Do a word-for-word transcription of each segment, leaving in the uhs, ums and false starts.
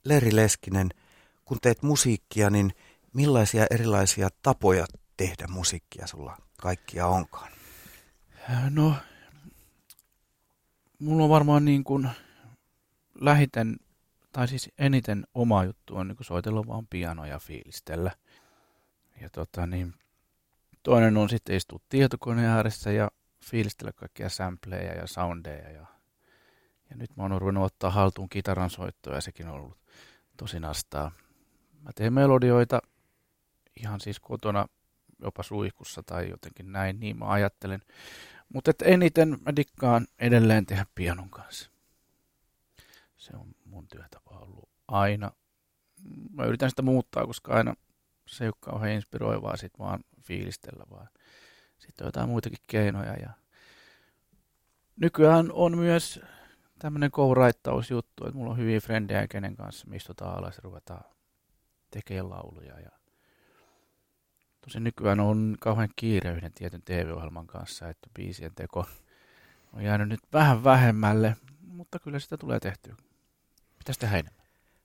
Leri Leskinen, kun teet musiikkia, niin millaisia erilaisia tapoja tehdä musiikkia sulla kaikkia onkaan? No, mulla on varmaan niin kuin lähiten, tai siis eniten oma juttu on niin kuin soitella vaan pianoa ja fiilistellä. Ja tota niin, toinen on sitten istua tietokoneen ääressä ja fiilistellä kaikkia sampleja ja soundeja. Ja, ja nyt mä oon ruvennut ottaa haltuun kitaran soittoa ja sekin on ollut tosi nastaa. Mä teen melodioita ihan siis kotona, jopa suihkussa tai jotenkin näin, niin mä ajattelen. Mutta eniten mä dikkaan edelleen tehdä pianon kanssa. Se on mun työtapa ollut aina. Mä yritän sitä muuttaa, koska aina se ei ole kauhean inspiroivaa sit vaan fiilistellä, vaan sitten on jotain muitakin keinoja. Ja nykyään on myös tämmöinen co-writeausjuttu, että mulla on hyviä frendejä, kenen kanssa me istutaan alas ja ruvetaan tekemään lauluja. Ja tosin nykyään on kauhean kiire yhden tietyn T V-ohjelman kanssa, että biisien teko on jäänyt nyt vähän vähemmälle, mutta kyllä sitä tulee tehtyä. Pitäisi tehdä enemmän.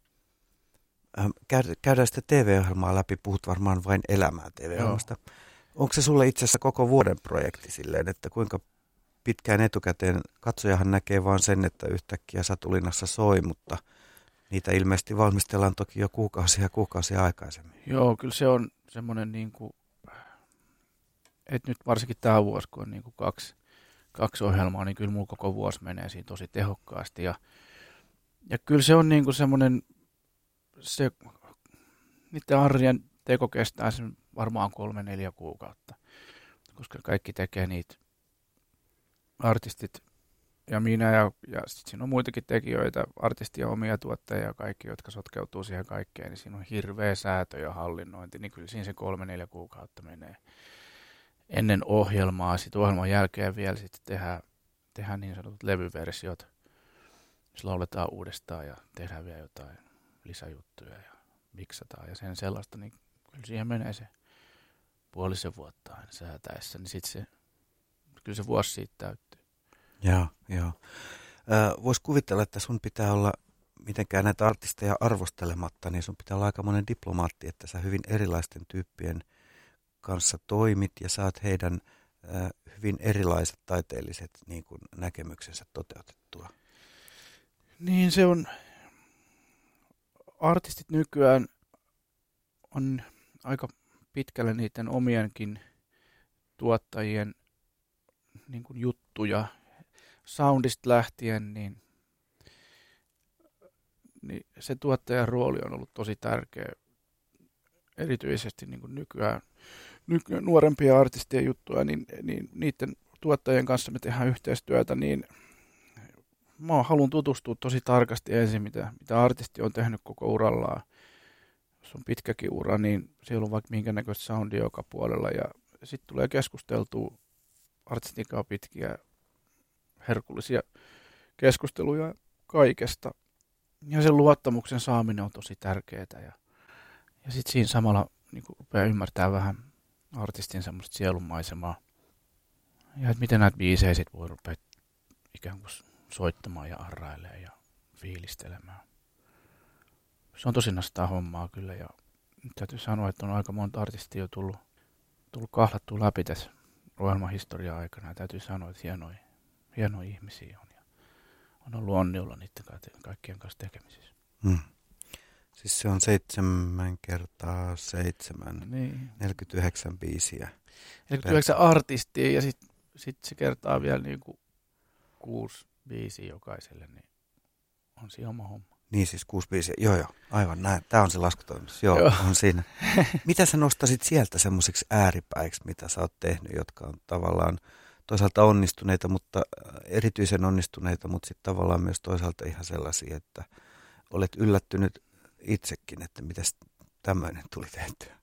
Käydään sitä T V-ohjelmaa läpi, puhut varmaan vain elämää T V-ohjelmasta. Joo. Onko se sulle itse asiassa koko vuoden projekti silleen, että kuinka pitkään etukäteen, katsojahan näkee vaan sen, että yhtäkkiä Satulinnassa soi, mutta niitä ilmeisesti valmistellaan toki jo kuukausia ja kuukausia aikaisemmin. Joo, kyllä se on semmoinen, niin kuin, että nyt varsinkin tämä vuosi, kun on niin kuin kaksi, kaksi ohjelmaa, niin kyllä mulla koko vuosi menee siinä tosi tehokkaasti. Ja, ja kyllä se on niin kuin semmoinen, se, niiden arjen teko kestää sen varmaan kolme, neljä kuukautta, koska kaikki tekee niitä artistit ja minä ja, ja sitten siinä on muitakin tekijöitä, artistia, omia tuottajia ja kaikki, jotka sotkeutuu siihen kaikkeen, niin siinä on hirveä säätö ja hallinnointi, niin kyllä siinä se kolme, neljä kuukautta menee ennen ohjelmaa. Sitten ohjelman jälkeen vielä sitten tehdään, tehdään niin sanotut levyversiot, jos lauletaan uudestaan ja tehdään vielä jotain lisäjuttuja ja miksataan ja sen sellaista, niin kyllä siihen menee se puolisen vuotta aina säätäessä, niin sitten se, kyllä se vuosi siitä täyttyy. Joo, joo. Voisi kuvitella, että sun pitää olla mitenkään näitä artisteja arvostelematta, niin sun pitää olla aika monen diplomaatti, että sä hyvin erilaisten tyyppien kanssa toimit ja saat heidän äh, hyvin erilaiset taiteelliset niin kuin, näkemyksensä toteutettua. Niin se on, artistit nykyään on aika pitkälle niiden omienkin tuottajien niin kuin juttuja, soundista lähtien, niin, niin se tuottajan rooli on ollut tosi tärkeä, erityisesti niin kuin nykyään nyky, nuorempia artistien juttuja, niin, niin niiden tuottajien kanssa me tehdään yhteistyötä, niin mä haluan tutustua tosi tarkasti ensin, mitä, mitä artisti on tehnyt koko urallaan. Jos on pitkäkin ura, niin siellä on vaikka minkä näköistä soundia joka puolella, ja sitten tulee keskusteltua artistin kanssa pitkiä herkullisia keskusteluja kaikesta. Ja sen luottamuksen saaminen on tosi tärkeää. Ja, ja sitten siinä samalla niin rupeaa ymmärtää vähän artistin semmoista sielunmaisemaa. Ja että miten näitä biisejä sit voi rupea ikään kuin soittamaan ja arrailemaan ja fiilistelemään. Se on tosi nastaa hommaa kyllä. Ja nyt täytyy sanoa, että on aika monta artistia jo tullut, tullut kahlattua läpi tässä ohjelmahistorian aikana. Ja täytyy sanoa, että hienoja, hienoja ihmisiä on. Ja on ollut onni olla niiden kaikkien kanssa tekemisissä. Hmm. Siis se on seitsemän kertaa seitsemän, niin. neljäkymmentäyhdeksän biisiä. neljäkymmentäyhdeksän artistia ja sitten sit se kertaa vielä niinku kuusi biisiä jokaiselle, niin on siinä oma homma. Niin siis kuusi biisiä, joo joo, aivan näin. Tämä on se laskutoimitus, joo, joo. On siinä. Mitä sä nostasit sieltä semmoisiksi ääripäiksi, mitä sä oot tehnyt, jotka on tavallaan toisaalta onnistuneita, mutta erityisen onnistuneita, mutta sitten tavallaan myös toisaalta ihan sellaisia, että olet yllättynyt itsekin, että mitäs tämmöinen tuli tehtyä?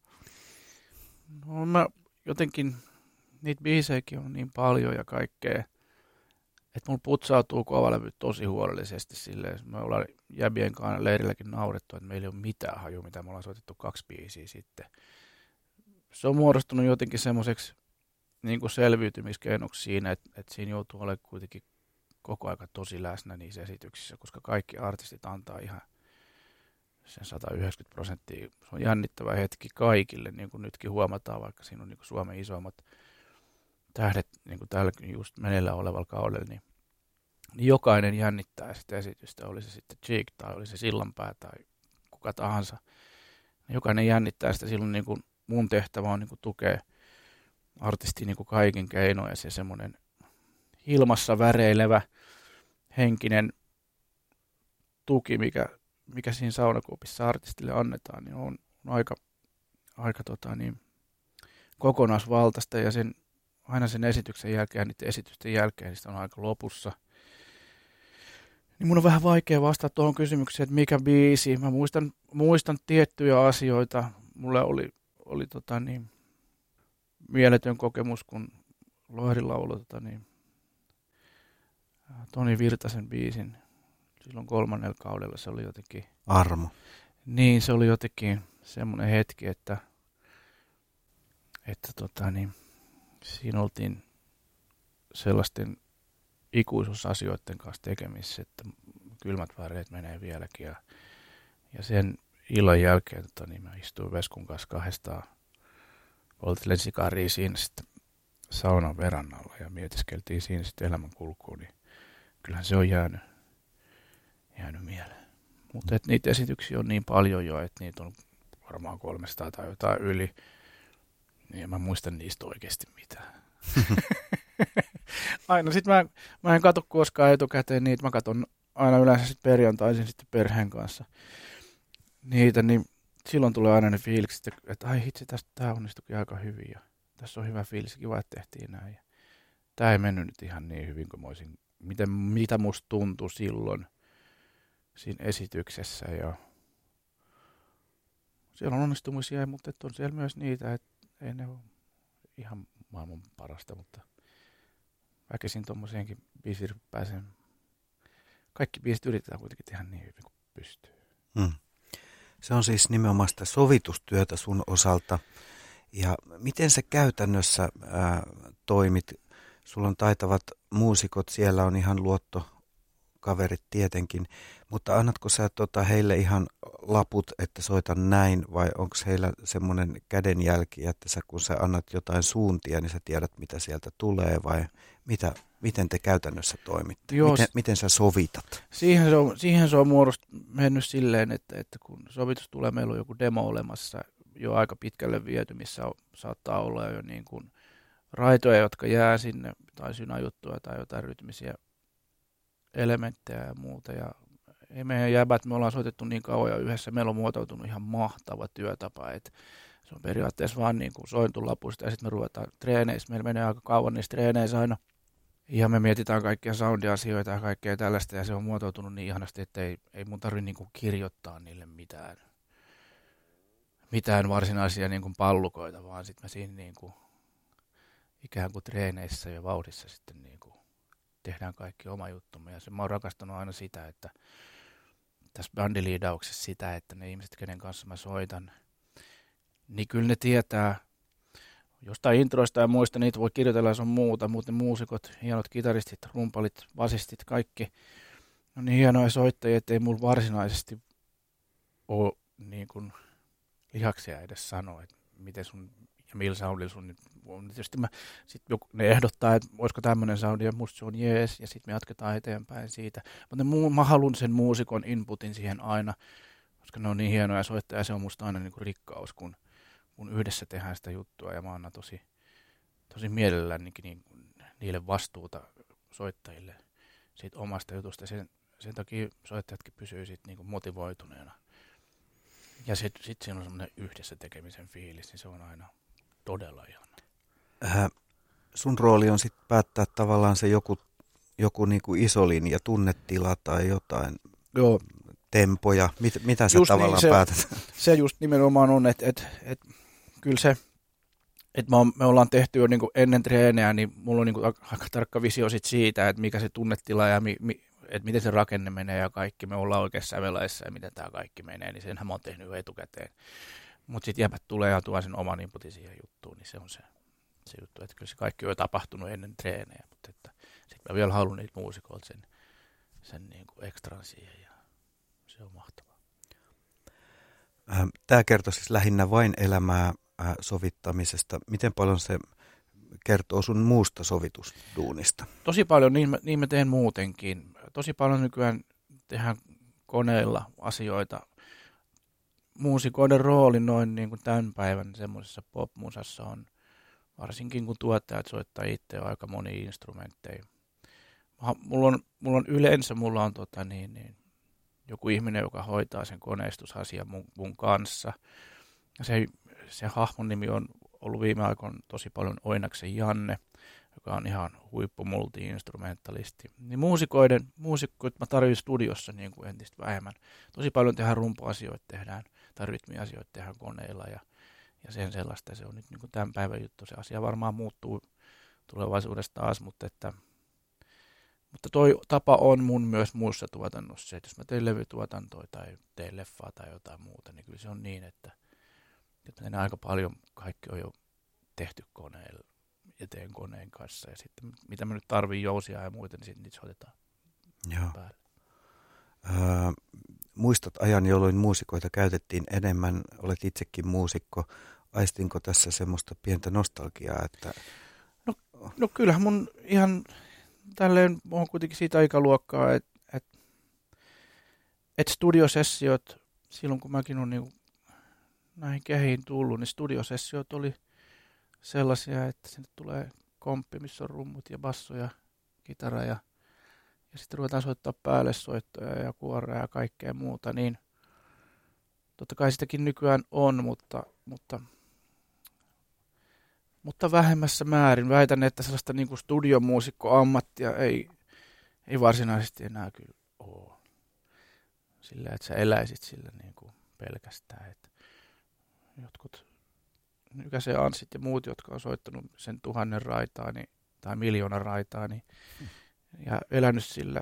No mä jotenkin, niitä biisejäkin on niin paljon ja kaikkea, että mulla putsautuu kovalevy tosi huolellisesti silleen. Me ollaan jäbien kanssa leirilläkin naurettu, että meillä ei ole mitään hajua, mitä me ollaan soitettu kaksi biisiä sitten. Se on muodostunut jotenkin semmoiseksi niin kuin selviytymiskeinoksi siinä, että, että siinä joutuu olemaan kuitenkin koko aika tosi läsnä niissä esityksissä, koska kaikki artistit antaa ihan sen sata yhdeksänkymmentä prosenttia. Se on jännittävä hetki kaikille, niin kuin nytkin huomataan, vaikka siinä on niin kuin Suomen isoimmat tähdet niin kuin tällä just meneillään olevalla kaudella, niin, niin jokainen jännittää sitä esitystä, oli se sitten Cheek tai oli se Sillanpää tai kuka tahansa. Jokainen jännittää sitä, silloin niin kuin mun tehtävä on niin kuin tukea artistin niin kuin kaikin keinoin ja se semmoinen ilmassa väreilevä henkinen tuki, mikä, mikä siinä saunakuopissa artistille annetaan, niin on, on aika, aika tota niin, kokonaisvaltaista ja sen, aina sen esityksen jälkeen, niiden esitysten jälkeen, niin sitä on aika lopussa. Niin mun on vähän vaikea vastata tuohon kysymykseen, että mikä biisi. Mä muistan, muistan tiettyjä asioita. Mulle oli, oli tota niin, mieletön kokemus, kun Lohri lauloi tota niin, Toni Virtasen biisin. Silloin kolmannella kaudella se oli jotenkin... Armo. Niin, se oli jotenkin semmoinen hetki, että, että tota niin, siinä oltiin sellaisten ikuisuusasioiden kanssa tekemissä, että kylmät väreet menee vieläkin. Ja, ja sen illan jälkeen tota, niin mä istuin Veskun kanssa kahdestaan, polttelen sikaria siinä sitten saunan verannalla ja mietiskeltiin siinä sitten elämän kulkuun, niin kyllähän se on jäänyt, jäänyt mieleen. Mutta niitä esityksiä on niin paljon jo, että niitä on varmaan kolmesataa tai jotain yli, niin mä muistan niistä oikeasti mitään. Aina sitten mä, mä en katso koskaan etukäteen niitä, mä katson aina yleensä sitten perjantaisin sitten perheen kanssa niitä, niin silloin tulee aina ne fiilikset, että ai hitsi, tästä tää onnistuikin aika hyvin ja tässä on hyvä fiilis, kiva, että tehtiin näin. Ja tää ei mennyt nyt ihan niin hyvin kuin mä olisin, miten, mitä musta tuntui silloin siinä esityksessä ja siellä on onnistumisia, mutta on siellä myös niitä, että ei ne ole ihan maailman parasta, mutta väkisin tommoseenkin biisiryppääseen. Kaikki biisit yritetään kuitenkin tehdä niin hyvin kuin pystyy. Hmm. Se on siis nimenomaan sitä sovitustyötä sun osalta. Ja miten se käytännössä ää, toimit? Sulla on taitavat muusikot, siellä on ihan luottokaverit tietenkin, mutta annatko sä tota heille ihan laput, että soita näin, vai onko heillä semmoinen kädenjälki, että sä, kun sä annat jotain suuntia, niin sä tiedät, mitä sieltä tulee, vai mitä, miten te käytännössä toimitte? Joo, miten, miten sä sovitat? Siihen se on, siihen se on muodost, mennyt silleen, että, että kun sovitus tulee, meillä on joku demo olemassa jo aika pitkälle viety, missä on, saattaa olla jo niin kuin raitoja, jotka jää sinne, tai synäjuttuja tai jotain rytmisiä elementtejä ja muuta. Ja ei meidän jäbät, me ollaan soitettu niin kauan ja yhdessä, meillä on muotoutunut ihan mahtava työtapa, että se on periaatteessa vaan niin kuin sointulapusta ja sitten me ruvetaan treeneissä, meillä menee aika kauan niissä treeneissä aina. Ja me mietitään kaikkia soundiasioita ja kaikkea tällaista ja se on muotoutunut niin ihanasti, että ei, ei mun tarvitse niin kuin kirjoittaa niille mitään, mitään varsinaisia niin kuin pallukoita, vaan sitten me siinä niin kuin ikään kuin treeneissä ja vauhdissa sitten niin kuin tehdään kaikki oma juttumme. Ja se, mä oon rakastanut aina sitä, että tässä bändiliidauksessa sitä, että ne ihmiset, kenen kanssa mä soitan, niin kyllä ne tietää jostain introista ja muista, niitä voi kirjoitella, jos on muuta, mutta ne muusikot, hienot kitaristit, rumpalit, basistit, kaikki on niin hienoja soittajia, ettei mulla varsinaisesti ole niin kuin lihaksia edes sanoa, että miten sun ja millä soundilla sun nyt on. Tietysti mä, sit joku, ne ehdottaa, että olisiko tämmöinen soundi ja musta se on jees ja sitten me jatketaan eteenpäin siitä. Mutta muu, mä haluan sen muusikon inputin siihen aina, koska ne on niin hienoja soittajia ja se on musta aina niin kuin rikkaus, kun, kun yhdessä tehdään sitä juttua ja mä annan tosi, tosi mielelläni niin, niille vastuuta soittajille siitä omasta jutusta. Sen, sen takia soittajatkin pysyy sit niin kuin motivoituneena. Ja sitten sit siinä on semmoinen yhdessä tekemisen fiilis, niin se on aina todella ihana. Äh, sun rooli on sitten päättää tavallaan se joku, joku niinku iso linja, tunnetila tai jotain, joo, tempoja. Mit, mitä sä just tavallaan niin, se, päätät? Se just nimenomaan on, että et, et, kyllä se, että me ollaan tehty jo niinku ennen treenejä, niin mulla on niinku aika tarkka visio sit siitä, että mikä se tunnetila ja mi, mi, että miten se rakenne menee ja kaikki. Me ollaan oikeassa sävelaissa ja miten tämä kaikki menee, niin senhän mä oon tehnyt jo etukäteen. Mutta sitten jäbät tulee ja tuo sen oman inputin siihen juttuun, niin se on se, se juttu, että kyllä se kaikki on jo tapahtunut ennen treenejä, mutta että sitten mä vielä haluan niitä muusikoilta sen, sen niin kuin ekstran siihen ja se on mahtavaa. Tämä kertoo siis lähinnä vain elämää sovittamisesta. Miten paljon se kertoo sun muusta sovitusduunista? Tosi paljon, niin mä, niin mä teen muutenkin. Tosi paljon nykyään tehdään koneilla asioita. Muusikoiden rooli noin niin kuin tämän päivän semmoisessa popmusassa on, varsinkin kun tuottajat soittaa itse aika monia instrumentteja. Mulla on, mulla on yleensä mulla on tota niin, niin, joku ihminen, joka hoitaa sen koneistusasian mun, mun kanssa. Ja se, se hahmon nimi on ollut viime aikoina tosi paljon Oinaksen Janne, joka on ihan huippu multi-instrumentalisti. Niin muusikoiden, muusikkoit mä tarvitsen studiossa niin kuin entistä vähemmän. Tosi paljon tehdään rumpuasioita, tehdään, tai rytmiasioita tehdään koneilla ja, ja sen sellaista. Se on nyt niin kuin tämän päivän juttu. Se asia varmaan muuttuu tulevaisuudessa taas, mutta että Mutta toi tapa on mun myös muussa tuotannossa, että jos mä teen levytuotantoa tai teen leffaa tai jotain muuta, niin kyllä se on niin, että, että mä aika paljon kaikki on jo tehty koneella ja teen koneen kanssa. Ja sitten mitä mä nyt tarviin jousia ja muita, niin sitten niitä soitetaan Joo. päälle. Öö, muistat ajan, jolloin muusikoita käytettiin enemmän, olet itsekin muusikko. Aistinko tässä semmoista pientä nostalgiaa? Että... No, no kyllähän mun ihan... Tälleen on kuitenkin siitä ikäluokkaa, että et, et studiosessiot, silloin kun mäkin olen niin näihin kehiin tullut, niin studiosessiot oli sellaisia, että sinne tulee komppi, missä on rummut ja basso ja kitara ja, ja sitten ruvetaan soittaa päälle soittoja ja kuorea ja kaikkea muuta, niin totta kai sitäkin nykyään on, mutta, mutta Mutta vähemmässä määrin. Väitän, että sellaista niin kuin studiomuusikkoammattia ei, ei varsinaisesti enää kyllä ole. Sillä, että sä eläisit sillä niin kuin pelkästään. Että jotkut Nykäsen Anssit ja muut, jotka on soittanut sen tuhannen raitaa niin, tai miljoonan raitaa niin, ja elänyt sillä,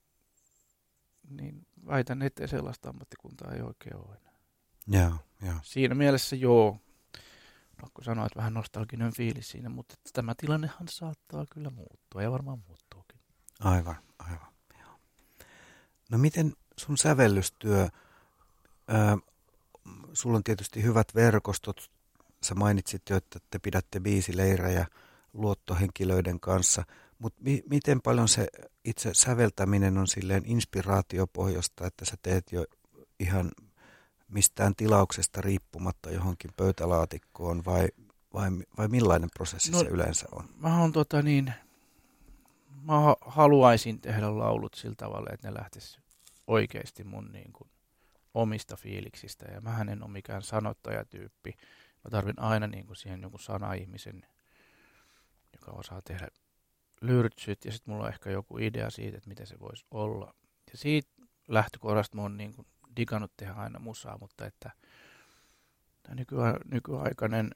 niin väitän, että sellaista ammattikuntaa ei oikein ole enää. Joo, joo. Siinä mielessä joo. Pakko sanoa, että vähän nostalginen fiilis siinä, mutta tämä tilannehan saattaa kyllä muuttua ja varmaan muuttuukin. Aivan, aivan. Joo. No miten sun sävellystyö, ää, sulla on tietysti hyvät verkostot, sä mainitsit jo, että te pidätte biisileirejä luottohenkilöiden kanssa, mutta mi- miten paljon se itse säveltäminen on silleen inspiraatiopohjasta, että sä teet jo ihan mistään tilauksesta riippumatta johonkin pöytälaatikkoon vai, vai, vai millainen prosessi no, se yleensä on? Mä, on, tota niin, mä haluaisin tehdä laulut sillä tavalla, että ne lähtis oikeasti mun niin kuin omista fiiliksistä. Ja mähän en ole mikään sanottajatyyppi. Mä tarvin aina niin kuin siihen jonkun sana-ihmisen, joka osaa tehdä lyrtsyt. Ja sitten mulla on ehkä joku idea siitä, että miten se voisi olla. Ja siitä lähtökohdasta mä oon niin kuin digannut tehdä aina musaa, mutta että tämä nykya, nykyaikainen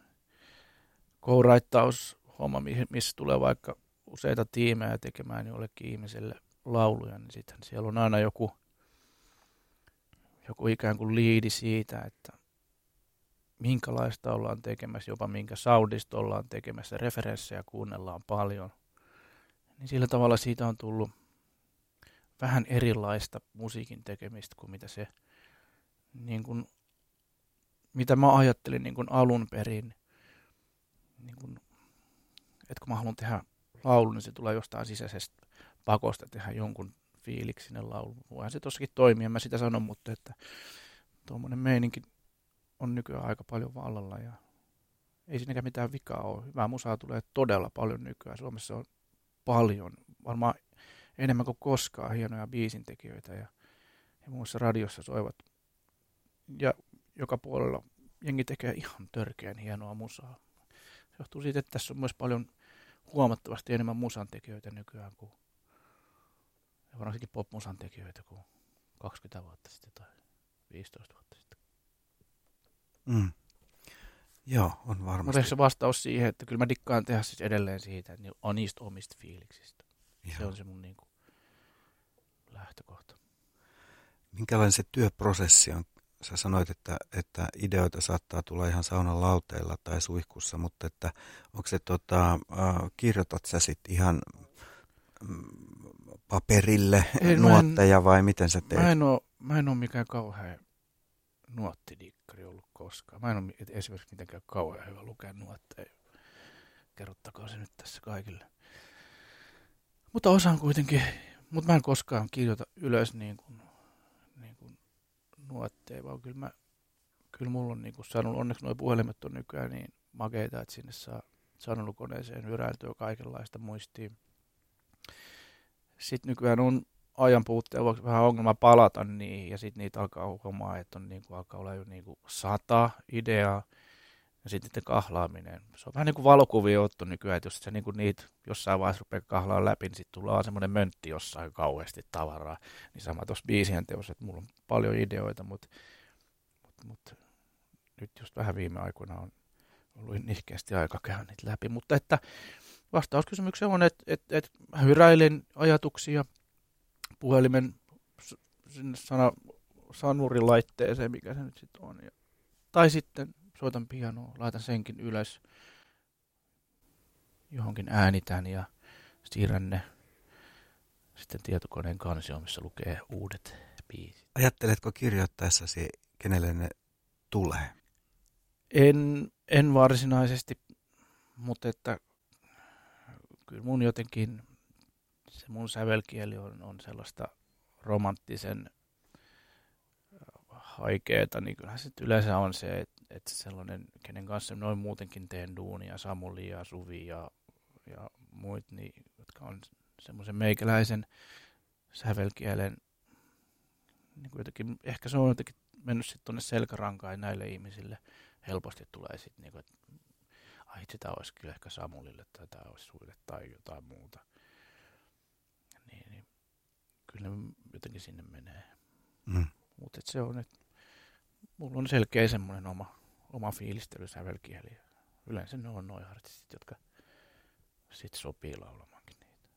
kouraittaushomma, missä tulee vaikka useita tiimejä tekemään jollekin ihmiselle lauluja, niin sitten siellä on aina joku, joku ikään kuin liidi siitä, että minkälaista ollaan tekemässä, jopa minkä soundista ollaan tekemässä, referenssejä kuunnellaan paljon. Niin sillä tavalla siitä on tullut vähän erilaista musiikin tekemistä kuin mitä se, niin kuin, mitä mä ajattelin niin kuin alun perin. Niin kuin, että kun mä haluan tehdä laulun, niin se tulee jostain sisäisestä pakosta tehdä jonkun fiiliksinen laulu. Voihan se tossakin toimia, en mä sitä sanon, mutta että tuommoinen meininki on nykyään aika paljon vallalla ja ei siinäkään mitään vikaa ole. Hyvää musaa tulee todella paljon nykyään. Suomessa on paljon, varmaan enemmän kuin koskaan hienoja biisintekijöitä ja, ja muissa radiossa soivat. Ja joka puolella jengi tekee ihan törkeän hienoa musaa. Se johtuu siitä, että tässä on myös paljon huomattavasti enemmän musantekijöitä nykyään kuin, ja varsinkin pop-musan tekijöitä kuin kaksikymmentä vuotta sitten tai viisitoista vuotta sitten. Mm. Joo, on varmasti. Mutta se vastaus siihen, että kyllä mä dikkaan tehdä siis edelleen siitä, että on niistä omista fiiliksistä. Joo. Se on se mun niin kuin lähtökohta. Minkälainen se työprosessi on? Sä sanoit, että, että ideoita saattaa tulla ihan saunan lauteilla tai suihkussa, mutta että onko se tota, äh, kirjoitat sä sit ihan mm, paperille Ei, nuotteja vai miten sä teet? Mä en ole, mä en ole mikään kauhean nuottidikkari ollut koskaan. Mä en ole esimerkiksi mitenkään kauhean hyvä lukea nuotteja. Kerrottakaa se nyt tässä kaikille. Mutta osaan kuitenkin, mutta mä en koskaan kirjoita ylös niin kuin, niin kuin nuotteja, vaan kyllä, mä, kyllä mulla on niin kuin sanonut, onneksi nuo puhelimet on nykyään niin makeita, että sinne saa sanelukoneeseen hyräiltyä kaikenlaista muistia. Sitten nykyään on ajan puutteella vähän ongelma palata niihin, ja sitten niitä alkaa huomaa, että on, niin kuin, alkaa olla jo niin kuin sata ideaa, ja sitten niiden kahlaaminen. Se on vähän niin kuin valokuvia ottu nykyään, että jos sä niin kuin niitä jossain vaiheessa rupeaa kahlaamaan läpi, niin sitten tulee semmoinen möntti jossain kauheasti tavaraa. Niin sama tuossa biisien teossa, että mulla on paljon ideoita, mutta mut, mut, nyt just vähän viime aikoina on ollut nihkeästi aika käydä niitä läpi. Mutta että vastauskysymykseen on, että et, et mä hyräilen ajatuksia puhelimen sinne sana, sanurilaitteeseen, mikä se nyt sitten on. Ja, tai sitten soitan pianoa, laitan senkin ylös, johonkin äänitän ja siirrän ne sitten tietokoneen kansioon, missä lukee uudet biisit. Ajatteletko kirjoittaessasi, kenelle ne tulee? En, en varsinaisesti, mutta että kyllä mun jotenkin se mun sävelkieli on, on sellaista romanttisen haikeeta, niin kyllähän se yleensä on se, että, että sellainen, kenen kanssa noin muutenkin teen duunia, Samuli ja Suvi ja, ja muut, niin, jotka on semmoisen meikäläisen sävelkielen, niin kuin jotenkin, ehkä se on jotenkin mennyt sitten tuonne selkärankaan ja näille ihmisille helposti tulee sitten, niin kuin, että ai sitä olisi kyllä ehkä Samulille tai tämä olisi Suville tai jotain muuta. Niin, niin kyllä ne jotenkin sinne menee. Mm. Mutta se on, että mulla on selkeä semmoinen oma, oma fiilistely sävelkieli. Yleensä ne on noin artistit, jotka sitten sopii laulamaankin niitä.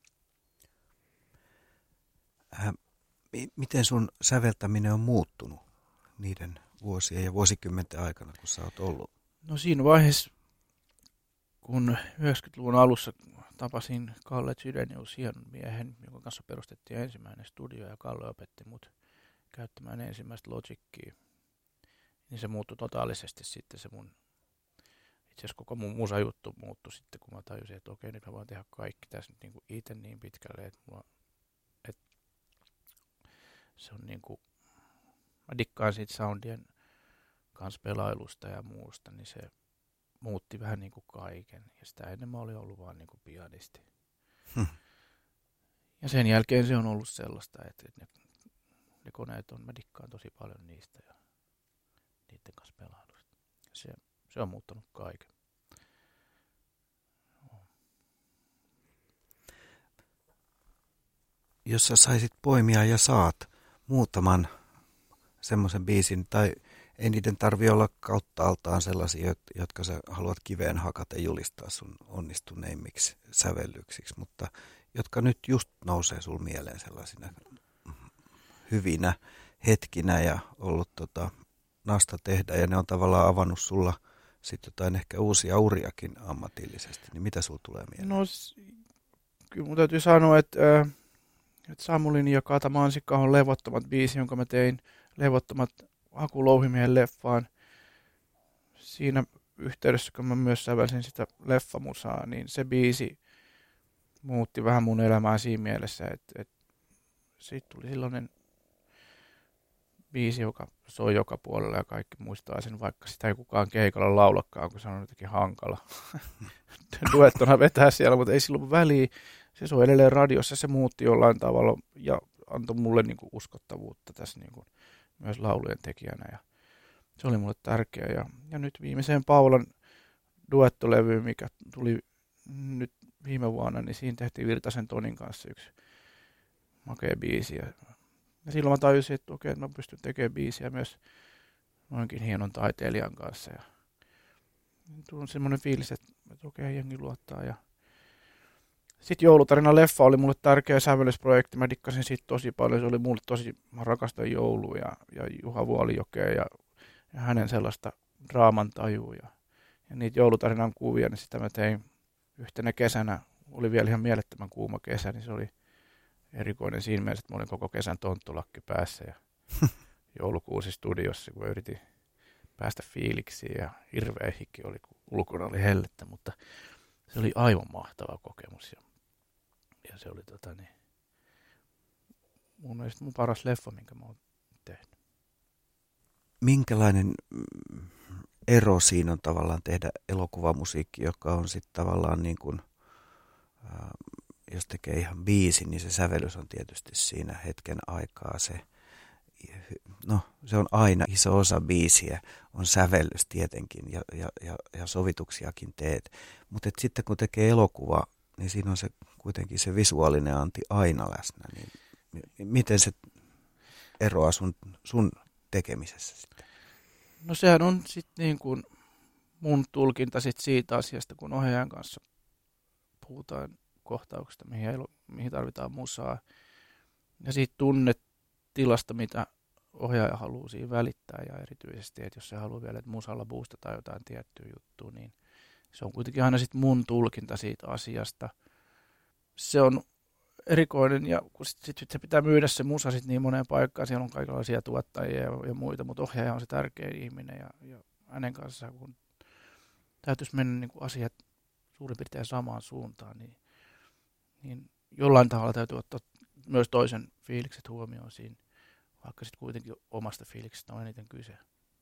Äh, miten sun säveltäminen on muuttunut niiden vuosien ja vuosikymmenten aikana, kun sä oot ollut? No siinä vaiheessa, kun yhdeksänkymmentäluvun alussa tapasin Kalle Chydenius, hienon miehen, jonka kanssa perustettiin ensimmäinen studio ja Kalle opetti mut käyttämään ensimmäistä Logicia, niin se muuttui totaalisesti sitten se mun, itse asiassa koko mun musajuttu muuttui sitten, kun mä tajusin, että okei, nyt mä voin tehdä kaikki tässä nyt niinku itse niin pitkälle, että mulla, että se on niinku, mä dikkaan siitä soundien kanssa pelailusta ja muusta, niin se muutti vähän niinku kaiken, ja sitä ennen mä olin ollut vaan niinku pianisti. Hmm. Ja sen jälkeen se on ollut sellaista, että, että ne Ne koneet on, mä dikkaan tosi paljon niistä ja niiden kanssa pelailusta. Se, se on muuttanut kaiken. No. Jos sä saisit poimia ja saat muutaman semmoisen biisin, tai ei niiden tarvi olla kautta altaan sellaisia, jotka sä haluat kiveen hakata ja julistaa sun onnistuneimmiksi sävellyksiksi, mutta jotka nyt just nousee sul mieleen sellaisina hyvinä hetkinä ja ollut tota, nasta tehdä, ja ne on tavallaan avannut sulla sitten jotain ehkä uusia uriakin ammatillisesti, niin mitä sulla tulee mieleen? No kyllä mun täytyy sanoa, että, että Samulin ja Kaata Mansikka on levottomat biisi, jonka mä tein levottomat Aku Louhimiehen leffaan. Siinä yhteydessä, kun mä myös sävelsin sitä leffamusaa, niin se biisi muutti vähän mun elämää siinä mielessä, että, että siitä tuli sellainen biisi, joka soi joka puolella ja kaikki muistaa sen, vaikka sitä ei kukaan keikalla laulakaan, kun se on jotenkin hankala. Duettona vetää siellä, mutta ei silloin väliä. Se soi edelleen radiossa, se muutti jollain tavalla ja antoi mulle niin kuin uskottavuutta tässä niin kuin myös laulujen tekijänä. Ja se oli mulle tärkeä. Ja, ja nyt viimeiseen Paulan duettolevyyn, mikä tuli nyt viime vuonna, niin siinä tehtiin Virtasen Tonin kanssa yksi makea biisi. Ja Ja silloin mä tajusin, että okei, että mä pystyn tekemään biisiä myös noinkin hienon taiteilijan kanssa. Ja tuli semmoinen fiilis, että, että okei, jengi luottaa. Ja sitten Joulutarina leffa oli mulle tärkeä sävellysprojekti. Mä dikkasin siitä tosi paljon. Se oli mulle tosi, mä rakastan joulua ja, ja Juha Vuolijokea ja, ja hänen sellaista draaman tajua. Ja, ja niitä Joulutarinan kuvia, niin sitä mä tein yhtenä kesänä. Oli vielä ihan mielettömän kuuma kesä, niin se oli erikoinen siinä mielessä, että mä olin koko kesän tonttulakki päässä ja joulukuusi studiossa, kun yritin päästä fiiliksiin ja hirveä hikki oli, kun ulkona oli hellettä, mutta se oli aivan mahtava kokemus. Ja, ja se oli tota niin, mun mielestä mun paras leffa, minkä mä oon tehnyt. Minkälainen ero siinä on tavallaan tehdä elokuvamusiikki, joka on sitten tavallaan niin kuin, äh, jos tekee ihan biisin, niin se sävellys on tietysti siinä hetken aikaa se, no se on aina iso osa biisiä, on sävellys tietenkin ja, ja, ja, ja sovituksiakin teet, mutta sitten kun tekee elokuva, niin siinä on se kuitenkin se visuaalinen anti aina läsnä, niin miten se eroaa sun, sun tekemisessä sitten? No sehän on sitten niin kuin mun tulkinta sit siitä asiasta, kun ohjaajan kanssa puhutaan kohtauksesta, mihin, elo, mihin tarvitaan musaa. Ja siitä tunnetilasta, mitä ohjaaja haluaa siinä välittää. Ja erityisesti, että jos se haluaa vielä, että musalla boostataan jotain tiettyä juttua, niin se on kuitenkin aina sitten mun tulkinta siitä asiasta. Se on erikoinen, ja kun sit, sit, sit se pitää myydä se musa sit niin moneen paikkaan, siellä on kaikenlaisia tuottajia ja, ja muita, mutta ohjaaja on se tärkein ihminen, ja, ja hänen kanssaan, kun täytyisi mennä niin kuin asiat suurin piirtein samaan suuntaan, niin, niin jollain tavalla täytyy ottaa myös toisen fiilikset huomioon siinä, vaikka sitten kuitenkin omasta fiiliksestä on eniten kyse.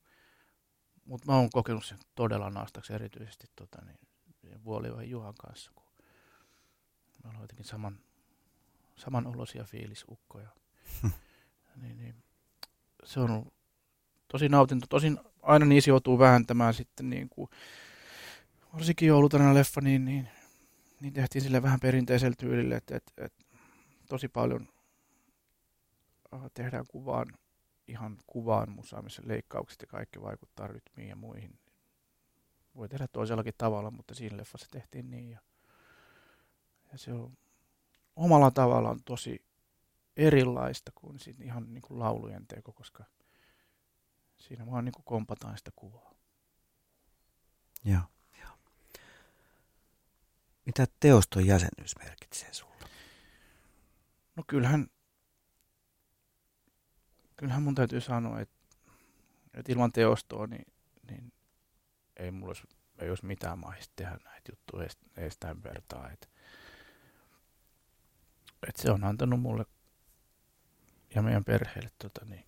Mutta mä oon kokenut sen todella naastaksi erityisesti tota, niin, Vuolijoen Juhan kanssa, kun me ollaan jotenkin saman samanoloisia fiilisukkoja. niin, niin, se on ollut tosi nautinto. Tosin aina niissä joutuu vääntämään sitten, niin kuin, varsinkin joulutarina-leffa, niin, niin, niin tehtiin sille vähän perinteisellä tyylillä, että et, et, tosi paljon äh, tehdään kuvaan, ihan kuvaan musaa, missä leikkaukset ja kaikki vaikuttaa rytmiin ja muihin. Voi tehdä toisellakin tavalla, mutta siinä leffassa tehtiin niin. Ja, ja se on omalla tavallaan tosi erilaista kuin sit ihan niin kuin laulujen teko, koska siinä vaan niin kuin kompataan sitä kuvaa. Joo. Joo. Mitä teoston jäsenyys merkitsee sulla? No kyllähän, kyllähän mun täytyy sanoa, että, että ilman teostoa niin, niin ei mulla olisi, ei olisi mitään mahdollista tehdä näitä juttuja edes tämän vertaa. Että Että se on antanut mulle ja meidän perheelle tota, niin,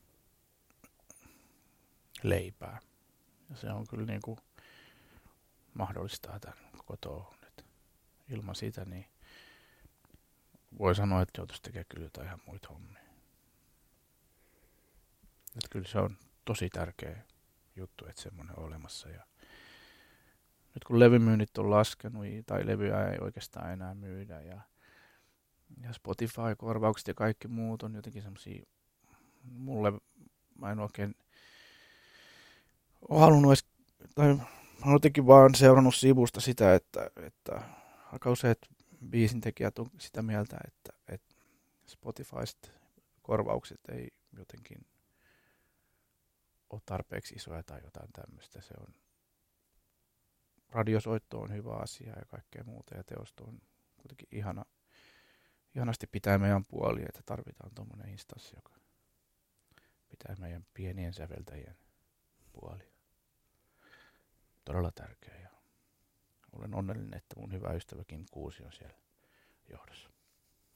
leipää. Ja se on kyllä niin kuin mahdollistaa tämän koko touhun. Ilman sitä niin voi sanoa, että joutuisi tekemään kyllä jotain ihan muita hommia. Että kyllä se on tosi tärkeä juttu, että semmoinen on olemassa. Ja nyt kun levymyynnit on laskenut tai levyjä ei oikeastaan enää myydä ja Ja Spotify-korvaukset ja kaikki muut on jotenkin semmosia, mulle mä en oikein ole halunnut edes, tai mä oon jotenkin vaan seurannut sivusta sitä, että, että aika useat biisintekijät on sitä mieltä, että, että Spotifysta korvaukset ei jotenkin ole tarpeeksi isoja tai jotain tämmöistä. Se on, radiosoitto on hyvä asia ja kaikkea muuta ja teosto on kuitenkin ihana. Ihanasti pitää meidän puolia, että tarvitaan tuommoinen instanssi, joka pitää meidän pienien säveltäjien puolia. Todella tärkeä ja olen onnellinen, että mun hyvä ystävä Kim Kuusi on siellä johdossa.